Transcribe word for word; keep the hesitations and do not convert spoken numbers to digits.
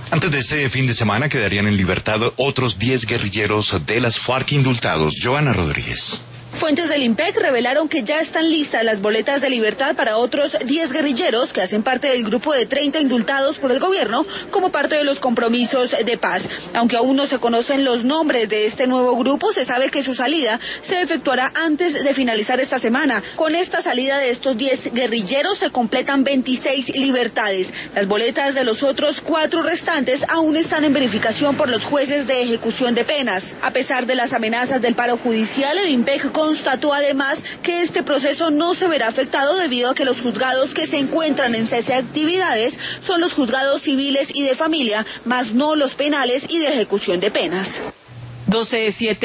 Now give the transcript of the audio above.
Antes de este fin de semana quedarían en libertad otros diez guerrilleros de las FARC indultados. Joana Rodríguez. Fuentes del IMPEC revelaron que ya están listas las boletas de libertad para otros diez guerrilleros que hacen parte del grupo de treinta indultados por el gobierno como parte de los compromisos de paz. Aunque aún no se conocen los nombres de este nuevo grupo, se sabe que su salida se efectuará antes de finalizar esta semana. Con esta salida de estos diez guerrilleros se completan veintiséis libertades. Las boletas de los otros cuatro restantes aún están en verificación por los jueces de ejecución de penas. A pesar de las amenazas del paro judicial, el IMPEC constató además que este proceso no se verá afectado debido a que los juzgados que se encuentran en cese de actividades son los juzgados civiles y de familia, más no los penales y de ejecución de penas. doce siete